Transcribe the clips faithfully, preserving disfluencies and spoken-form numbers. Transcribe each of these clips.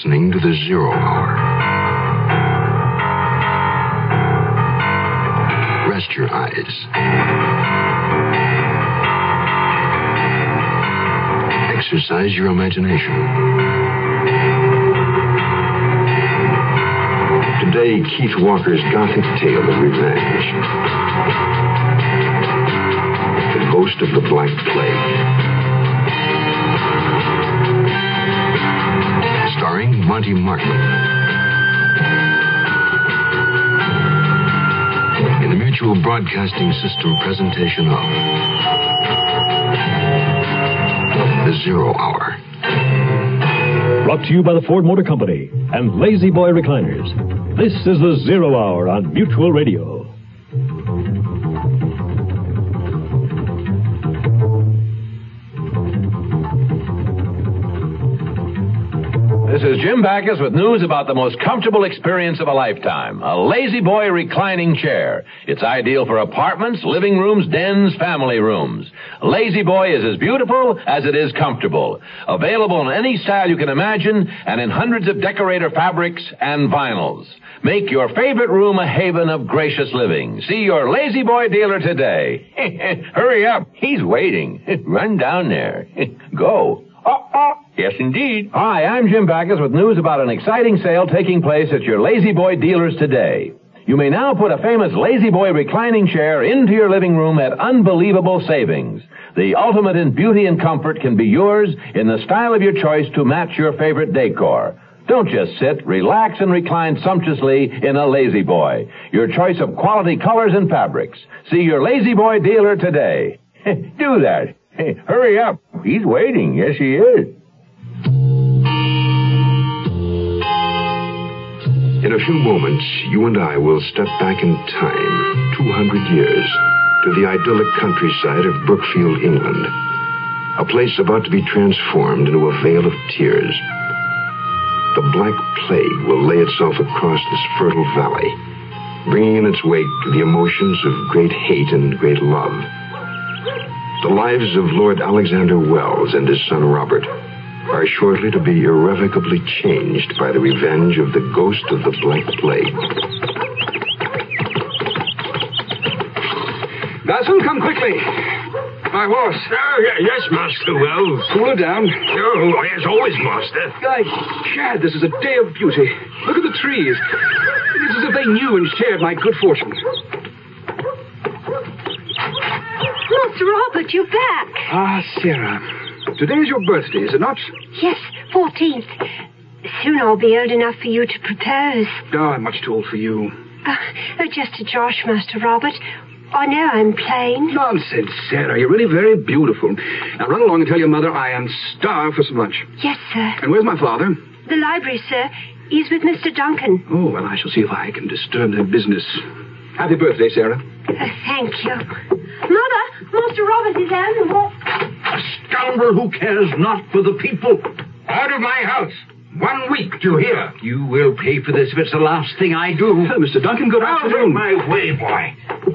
listening to the Zero Hour. Rest your eyes. Exercise your imagination. Today, Keith Walker's gothic tale of revenge. The Ghost of the Black Plague. Starring Monty Markham. In the Mutual Broadcasting System presentation of The Zero Hour. Brought to you by the Ford Motor Company and Lazy Boy Recliners. This is The Zero Hour on Mutual Radio. This is Jim Backus with news about the most comfortable experience of a lifetime, a Lazy Boy reclining chair. It's ideal for apartments, living rooms, dens, family rooms. Lazy Boy is as beautiful as it is comfortable. Available in any style you can imagine and in hundreds of decorator fabrics and vinyls. Make your favorite room a haven of gracious living. See your Lazy Boy dealer today. Hurry up. He's waiting. Run down there. Go. Uh-uh. Yes, indeed. Hi, I'm Jim Backus with news about an exciting sale taking place at your Lazy Boy dealers today. You may now put a famous Lazy Boy reclining chair into your living room at unbelievable savings. The ultimate in beauty and comfort can be yours in the style of your choice to match your favorite decor. Don't just sit, relax, and recline sumptuously in a Lazy Boy. Your choice of quality colors and fabrics. See your Lazy Boy dealer today. Do that. Hurry up. He's waiting. Yes, he is. In a few moments, you and I will step back in time, two hundred years, to the idyllic countryside of Brookfield, England. A place about to be transformed into a vale of tears. The Black Plague will lay itself across this fertile valley, bringing in its wake the emotions of great hate and great love. The lives of Lord Alexander Wells and his son Robert are shortly to be irrevocably changed by the revenge of the Ghost of the Black Plague. Dawson, come quickly. My horse. Oh, yes, Master Wells. Cool her down. Oh, yes, always, Master. Guy, Chad, this is a day of beauty. Look at the trees. It's as if they knew and shared my good fortune. Master Robert, you're back. Ah, Sarah. Today is your birthday, is it not? Yes, fourteenth. Soon I'll be old enough for you to propose. Oh, I'm much too old for you. Uh, oh, just a josh, Master Robert. I know I'm plain. Nonsense, Sarah. You're really very beautiful. Now run along and tell your mother I am starved for some lunch. Yes, sir. And where's my father? The library, sir. He's with Mister Duncan. Oh, well, I shall see if I can disturb their business. Happy birthday, Sarah. Uh, thank you. Mother, Master Robert is out and what? A scoundrel who cares not for the people. Out of my house. One week, do you hear? You will pay for this if it's the last thing I do. Hello, Mister Duncan. Good Out afternoon. of my way, boy.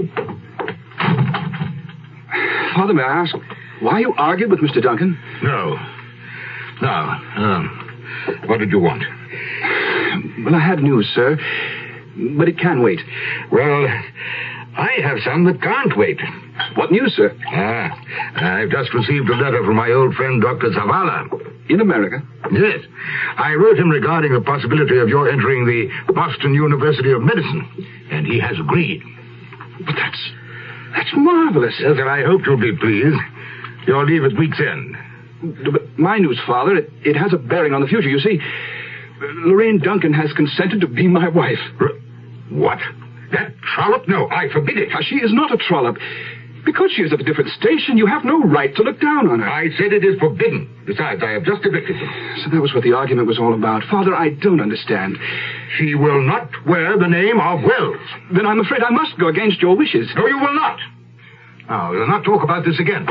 Father, may I ask, why you argued with Mister Duncan? No. Now, um, what did you want? Well, I had news, sir, but it can wait. Well, I have some that can't wait. What news, sir? Ah, I've just received a letter from my old friend, Doctor Zavala. In America? Yes. I wrote him regarding the possibility of your entering the Boston University of Medicine, and he has agreed. But that's... that's marvelous. Yes, and I hope you'll be pleased. Your leave at week's end. But my news, Father, it, it has a bearing on the future. You see, Lorraine Duncan has consented to be my wife. R- what? That trollop? No, I forbid it. Now, she is not a trollop. Because she is of a different station, you have no right to look down on her. I said it is forbidden. Besides, I have just evicted them. So that was what the argument was all about. Father, I don't understand. She will not wear the name of Wells. Then I'm afraid I must go against your wishes. No, you will not. Now, we'll not talk about this again.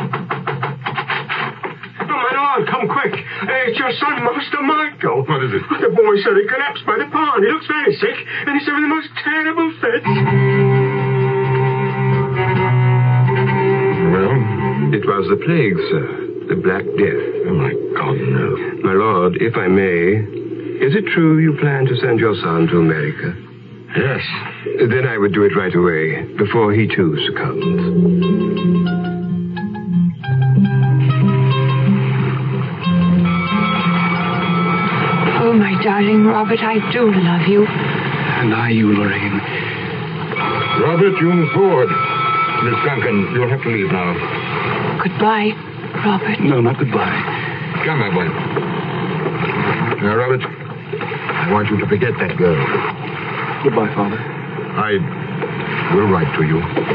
Oh, my Lord, come quick. Uh, it's your son, Master Michael. What is it? The boy said he collapsed by the pond. He looks very sick, and he's having the most terrible fit. Well, it was the plague, sir. The Black Death. Oh, my God, no. My lord, if I may, Is it true you plan to send your son to America? Yes. Then I would do it right away, before he too succumbs. Oh, my darling Robert, I do love you. And I you, Lorraine. Robert, you move forward. Miss Duncan, you'll have to leave now. Goodbye, Robert. No, not goodbye. Come, my boy. Now, Robert, I want you to forget that girl. Goodbye, Father. I will write to you.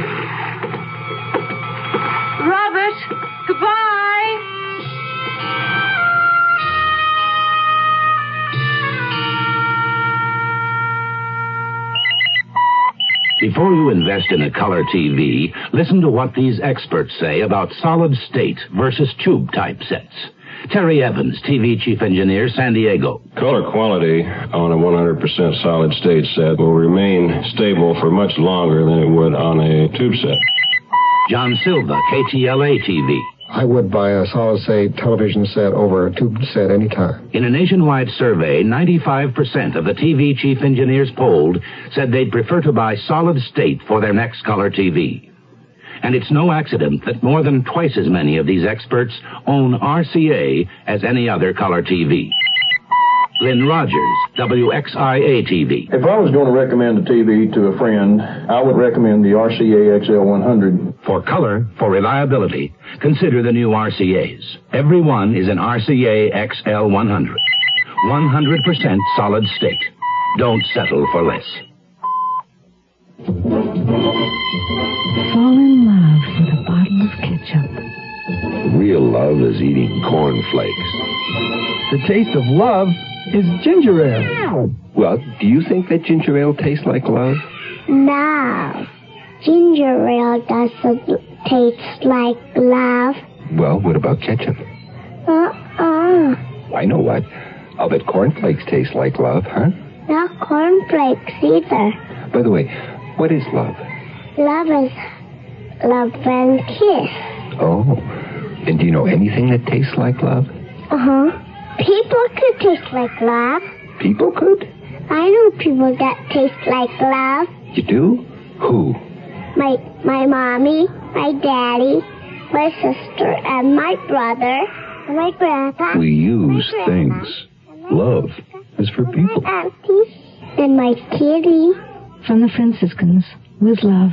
Robert, goodbye. Before you invest in a color T V, listen to what these experts say about solid state versus tube type sets. Terry Evans, T V Chief Engineer, San Diego. Color quality on a one hundred percent solid state set will remain stable for much longer than it would on a tube set. John Silva, K T L A T V. I would buy a solid-state television set over a tube set any time. In a nationwide survey, ninety-five percent of the T V chief engineers polled said they'd prefer to buy solid-state for their next color T V. And it's no accident that more than twice as many of these experts own R C A as any other color T V. Lynn Rogers, W X I A T V. If I was going to recommend a T V to a friend, I would recommend the R C A X L one hundred. For color, for reliability, consider the new R C As. Every one is an R C A X L one hundred. one hundred percent solid state. Don't settle for less. Fall in love with a bottle of ketchup. Real love is eating cornflakes. The taste of love is ginger ale. Well, do you think that ginger ale tastes like love? No. Ginger ale doesn't taste like love. Well, what about ketchup? Uh-uh. I know what. I'll bet cornflakes taste like love, huh? Not cornflakes either. By the way, what is love? Love is love and kiss. Oh. And do you know anything that tastes like love? Uh-huh. People could taste like love. People could? I know people that taste like love. You do? Who? My my mommy, my daddy, my sister, and my brother, and my grandpa. We use things. Love is for people. My auntie, and my kitty. From the Franciscans, with love.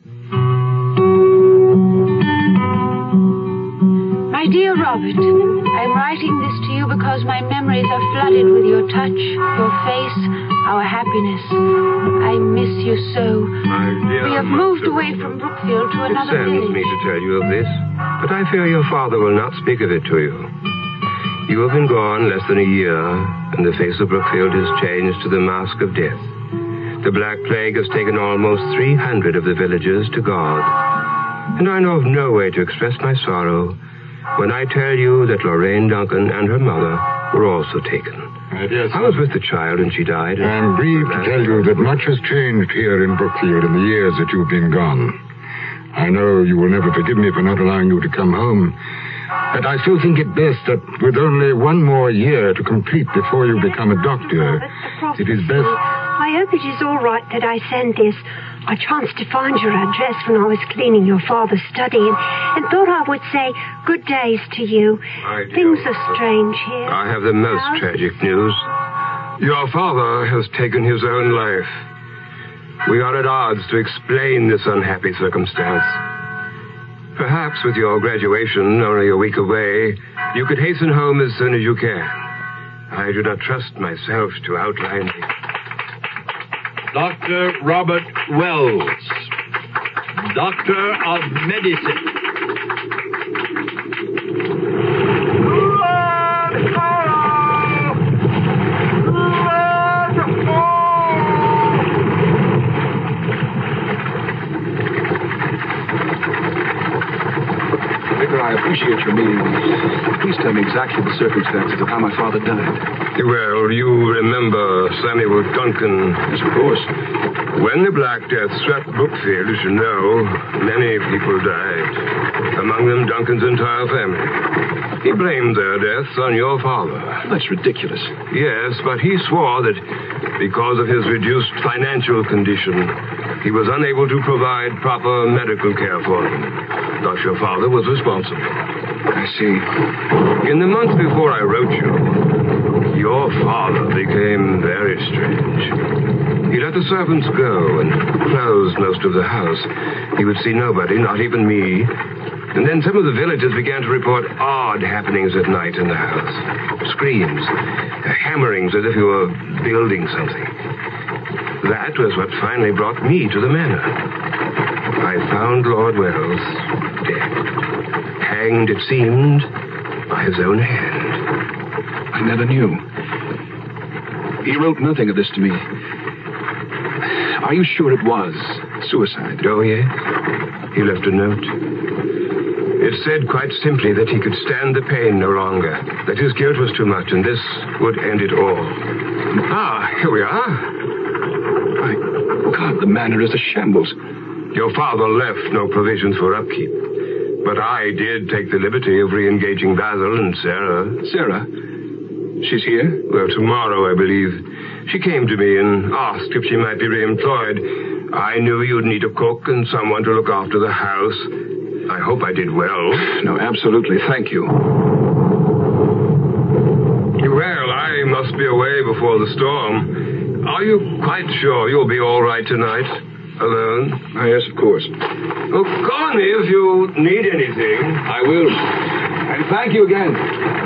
My dear Robert, I'm writing this to you because my memories are flooded with your touch, your face, our happiness. I miss you so. My dear, we have moved away from Brookfield to it another saddens village. me to tell you of this, but I fear your father will not speak of it to you. You have been gone less than a year, and the face of Brookfield has changed to the mask of death. The Black Plague has taken almost three hundred of the villagers to God. And I know of no way to express my sorrow when I tell you that Lorraine Duncan and her mother were also taken. Uh, yes, I was with the child when she died. I am grieved to tell you that much has changed here in Brookfield in the years that you've been gone. I know you will never forgive me for not allowing you to come home, but I still think it best that with only one more year to complete before you become a doctor, it is best... I hope it is all right that I send this. I chanced to find your address when I was cleaning your father's study and, and thought I would say good days to you. Things are strange here. I have the most tragic news. Your father has taken his own life. We are at odds to explain this unhappy circumstance. Perhaps with your graduation only a week away, you could hasten home as soon as you can. I do not trust myself to outline the... Doctor Robert Wells, Doctor of Medicine. Vicar, I appreciate your meeting me. Please tell me exactly the circumstances of how my father died. Well, you remember Samuel Duncan. Yes, of course. When the Black Death swept Brookfield, as you know, many people died. A among them Duncan's entire family. He blamed their deaths on your father. That's ridiculous. Yes, but he swore that because of his reduced financial condition, he was unable to provide proper medical care for him. Thus, your father was responsible. I see. In the month before I wrote you, your father became very strange. He let the servants go and closed most of the house. He would see nobody, not even me. And then some of the villagers began to report odd happenings at night in the house. Screams, hammerings as if he were building something. That was what finally brought me to the manor. I found Lord Wells dead. Hanged, it seemed, by his own hand. I never knew. He wrote nothing of this to me. Are you sure it was suicide? Oh, yes. He left a note. It said quite simply that he could stand the pain no longer, that his guilt was too much, and this would end it all. Ah, here we are. My God, the manor is a shambles. Your father left no provisions for upkeep. But I did take the liberty of re-engaging Basil and Sarah. Sarah? She's here? Well, tomorrow, I believe. She came to me and asked if she might be re-employed. I knew you'd need a cook and someone to look after the house. I hope I did well. No, absolutely. Thank you. Well, I must be away before the storm. Are you quite sure you'll be all right tonight? Alone? Oh, yes, of course. Well, call me if you need anything. I will. And thank you again.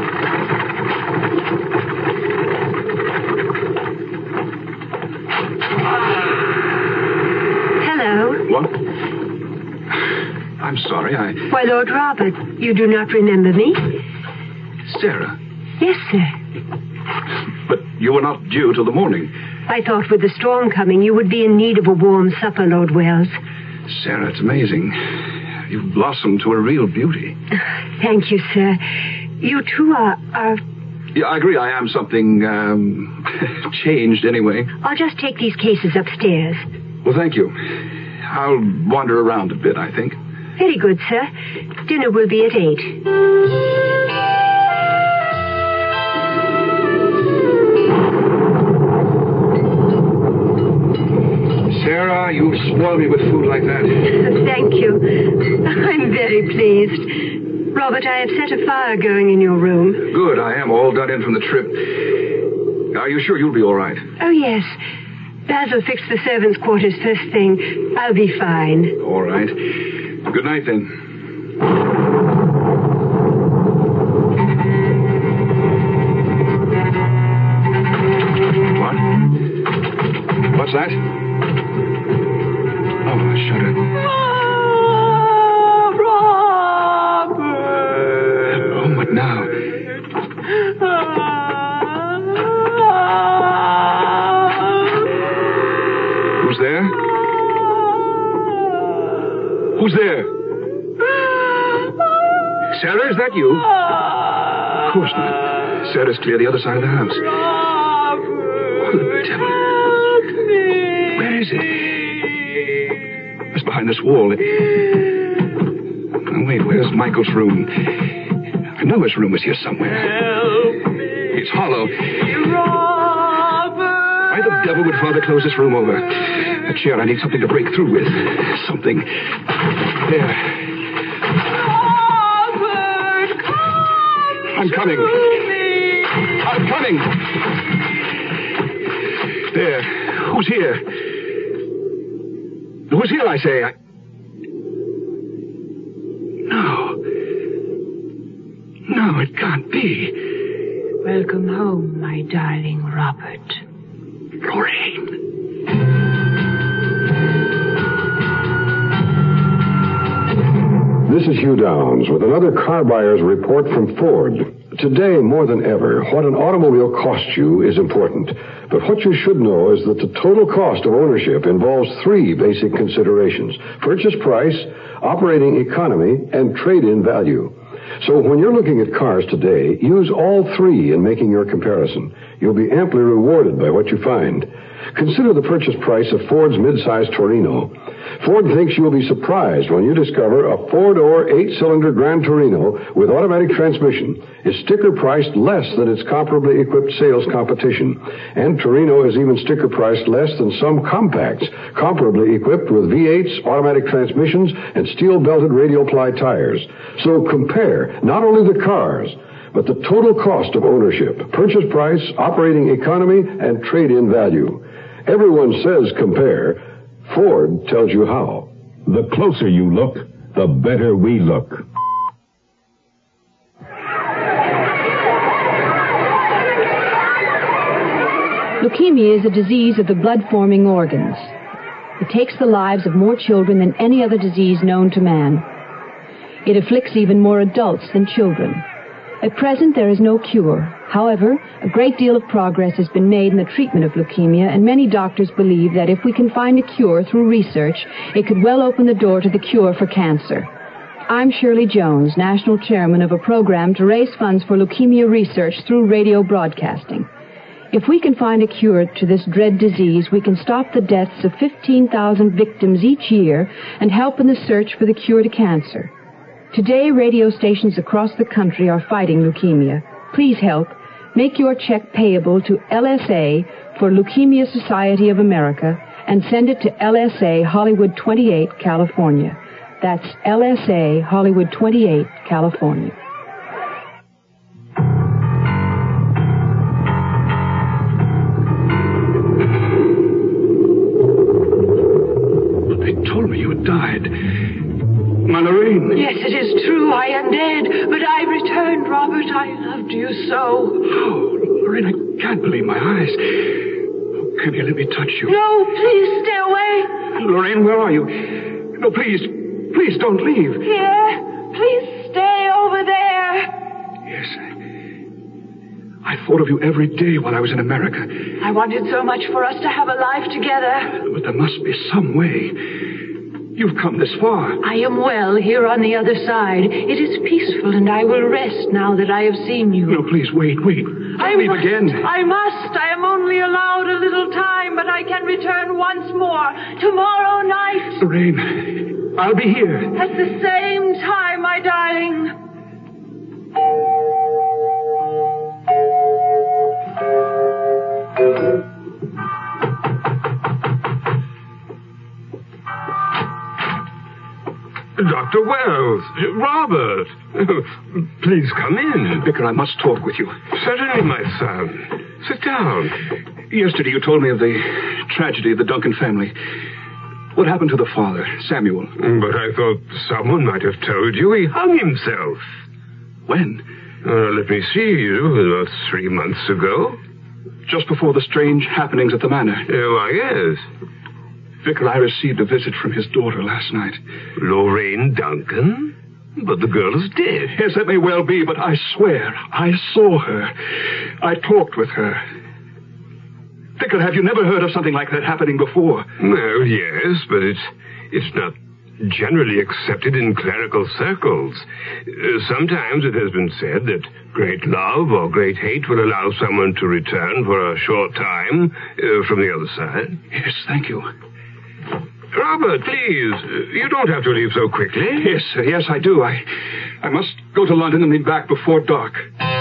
Hello. What? I'm sorry, I... Why, Lord Robert, you do not remember me? Sarah. Yes, sir. But you were not due till the morning. I thought with the storm coming, you would be in need of a warm supper, Lord Wells. Sarah, it's amazing. You've blossomed to a real beauty. Thank you, sir. You, too, are... are... Yeah, I agree I am something, um, changed anyway. I'll just take these cases upstairs. Well, thank you. I'll wander around a bit, I think. Very good, sir. Dinner will be at eight. Sarah, you spoil me with food like that. Thank you. I'm very pleased. Robert, I have set a fire going in your room. Good, I am all done in from the trip. Are you sure you'll be all right? Oh, yes. Basil fixed the servants' quarters first thing. I'll be fine. All right. Good night, then. What? What's that? Oh, shut it. Oh, Robert! Oh, what now? Who's there? Who's there? Sarah, is that you? Of course not. Sarah's clear the other side of the house. Oh, the devil. Where is it? It's behind this wall. It... Oh, wait, where's Michael's room? I know his room is here somewhere. It's hollow. Why the devil would Father close this room over? A chair, I need something to break through with. Something. There. Robert, come I'm coming. Me. I'm coming. There. Who's here? Who's here, I say? I... No. No, it can't be. Welcome home, my darling Robert. Lorraine. This is Hugh Downs with another car buyer's report from Ford. Today, more than ever, what an automobile costs you is important. But what you should know is that the total cost of ownership involves three basic considerations: purchase price, operating economy, and trade-in value. So when you're looking at cars today, use all three in making your comparison. You'll be amply rewarded by what you find. Consider the purchase price of Ford's midsize Torino. Ford thinks you'll be surprised when you discover a four-door, eight-cylinder Gran Torino with automatic transmission is sticker-priced less than its comparably equipped sales competition. And Torino is even sticker-priced less than some compacts, comparably equipped with V eights, automatic transmissions, and steel-belted radial-ply tires. So compare not only the cars, but the total cost of ownership, purchase price, operating economy, and trade-in value. Everyone says compare. Ford tells you how. The closer you look, the better we look. Leukemia is a disease of the blood-forming organs. It takes the lives of more children than any other disease known to man. It afflicts even more adults than children. At present, there is no cure. However, a great deal of progress has been made in the treatment of leukemia, and many doctors believe that if we can find a cure through research, it could well open the door to the cure for cancer. I'm Shirley Jones, National Chairman of a program to raise funds for leukemia research through radio broadcasting. If we can find a cure to this dread disease, we can stop the deaths of fifteen thousand victims each year and help in the search for the cure to cancer. Today, radio stations across the country are fighting leukemia. Please help. Make your check payable to L S A for Leukemia Society of America and send it to L S A Hollywood twenty-eight, California. That's L S A Hollywood twenty-eight, California. They told me you had died. My Lorraine. Yes, it is true. I am dead. But I returned, Robert. I loved you so. Oh, Lorraine, I can't believe my eyes. Oh, come here, let me touch you. No, please stay away. Lorraine, where are you? No, please, please don't leave. Here. Please stay over there. Yes, I, I thought of you every day while I was in America. I wanted so much for us to have a life together. But there must be some way. You've come this far. I am well here on the other side. It is peaceful, and I will rest now that I have seen you. No, please, wait, wait. Don't I leave must, again. I must. I am only allowed a little time, but I can return once more. Tomorrow night. Lorraine, I'll be here. At the same time, my darling. Doctor Wells, Robert, please come in. Vicar, I must talk with you. Certainly, my son. Sit down. Yesterday you told me of the tragedy of the Duncan family. What happened to the father, Samuel? But I thought someone might have told you he hung himself. When? Uh, let me see, about three months ago. Just before the strange happenings at the manor. Uh, why, yes. Vicar, I received a visit from his daughter last night. Lorraine Duncan? But the girl is dead. Yes, that may well be, but I swear, I saw her. I talked with her. Vicar, have you never heard of something like that happening before? Well, yes, but it's, it's not generally accepted in clerical circles. Uh, sometimes it has been said that great love or great hate will allow someone to return for a short time uh, from the other side. Yes, thank you. Robert, please, you don't have to leave so quickly. Yes, sir, yes, I do. I, I must go to London and be back before dark.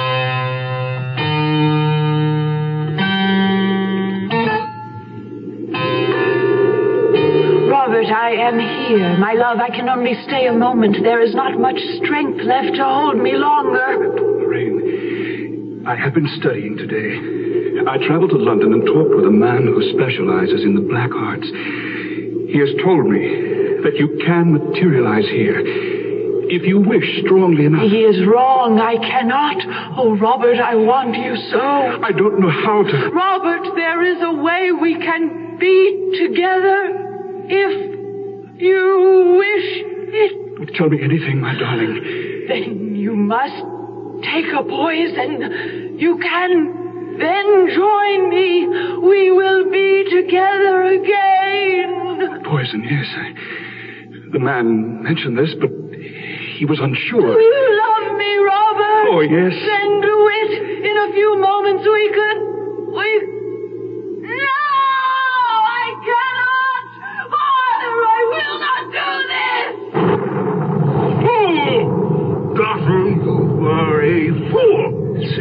Robert, I am here. My love, I can only stay a moment. There is not much strength left to hold me longer. Lorraine, I have been studying today. I traveled to London and talked with a man who specializes in the black arts. He has told me that you can materialize here if you wish strongly enough. He is wrong. I cannot. Oh, Robert, I want you so. I don't know how to. Robert, there is a way we can be together if you wish it. Tell me anything, my darling. Then you must take a poison. You can then join me. We will be together again. Poison, yes. I, the man mentioned this, but he was unsure. Do you love me, Robert? Oh, yes. Then do it. In a few moments we could... We... No! I cannot! Father, I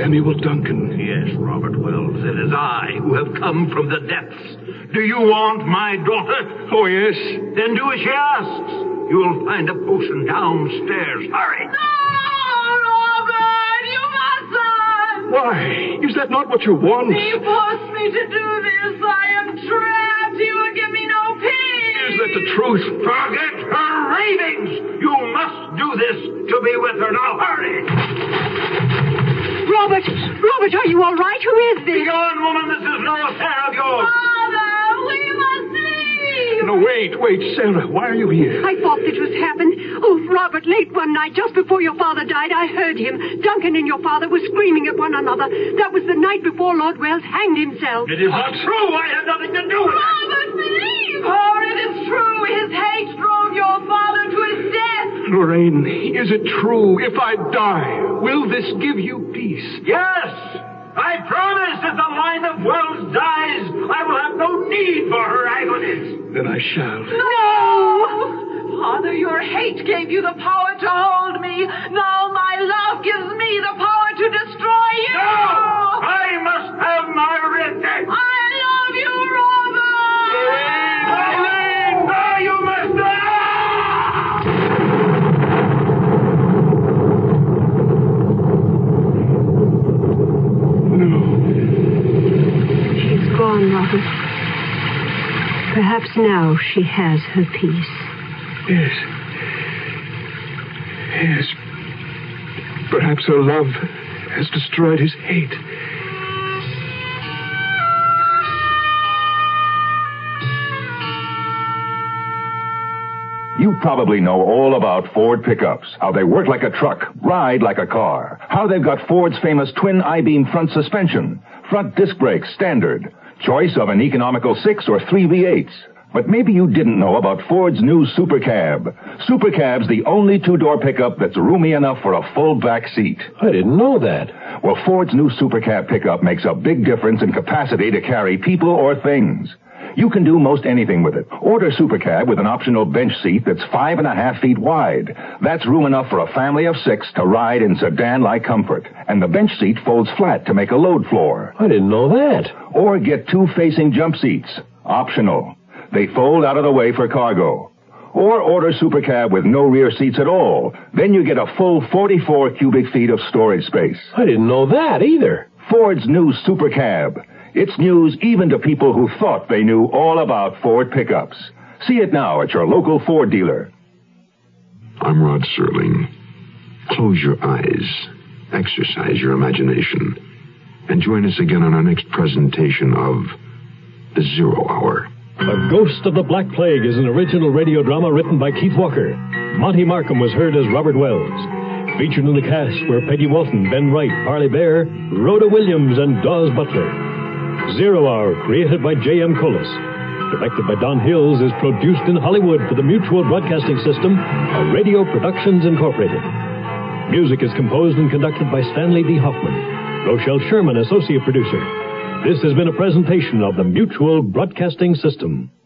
Samuel Duncan. Yes, Robert Wells, it is I who have come from the depths. Do you want my daughter? Oh, yes. Then do as she asks. You will find a potion downstairs. Hurry. No, Robert, you mustn't. Why? Is that not what you want? He forced me to do this. I am trapped. He will give me no peace. Is that the truth? Forget her ravings. You must do this to be with her. Now hurry. Robert! Robert, are you all right? Who is this? Be gone, woman. This is no affair of yours. Father, we must leave. No, wait, wait, Sarah. Why are you here? I thought this was happened. Oh, Robert, late one night, just before your father died, I heard him. Duncan and your father were screaming at one another. That was the night before Lord Wells hanged himself. It is not true. I had nothing to do with it. Robert, believe her. It is true. His hate drove your father to his death. Lorraine, is it true? If I die, will this give you peace? Yes. I promise if the line of Wells dies, I will have no need for her agonies. Then I shall. No! Father, your hate gave you the power to hold me. Now my love gives me the power to destroy you. No! I must have my revenge. I love you, Robert! Lorraine! No, you must not! She's gone, Robert. Perhaps now she has her peace. Yes. Yes. Perhaps her love has destroyed his hate. You probably know all about Ford pickups, how they work like a truck, ride like a car, how they've got Ford's famous twin I-beam front suspension, front disc brakes standard, choice of an economical six or three V eights. But maybe you didn't know about Ford's new Super Cab. Super Cab's the only two-door pickup that's roomy enough for a full back seat. I didn't know that. Well, Ford's new Super Cab pickup makes a big difference in capacity to carry people or things. You can do most anything with it. Order Super Cab with an optional bench seat that's five and a half feet wide. That's room enough for a family of six to ride in sedan-like comfort. And the bench seat folds flat to make a load floor. I didn't know that. Or get two facing jump seats. Optional. They fold out of the way for cargo. Or order Super Cab with no rear seats at all. Then you get a full forty-four cubic feet of storage space. I didn't know that either. Ford's new Super Cab. It's news even to people who thought they knew all about Ford pickups. See it now at your local Ford dealer. I'm Rod Serling. Close your eyes, exercise your imagination, and join us again on our next presentation of The Zero Hour. The Ghost of the Black Plague is an original radio drama written by Keith Walker. Monty Markham was heard as Robert Wells. Featured in the cast were Peggy Walton, Ben Wright, Parley Bear, Rhoda Williams, and Dawes Butler. Zero Hour, created by J M Collis. Directed by Don Hills, is produced in Hollywood for the Mutual Broadcasting System of Radio Productions Incorporated. Music is composed and conducted by Stanley D. Hoffman. Rochelle Sherman, associate producer. This has been a presentation of the Mutual Broadcasting System.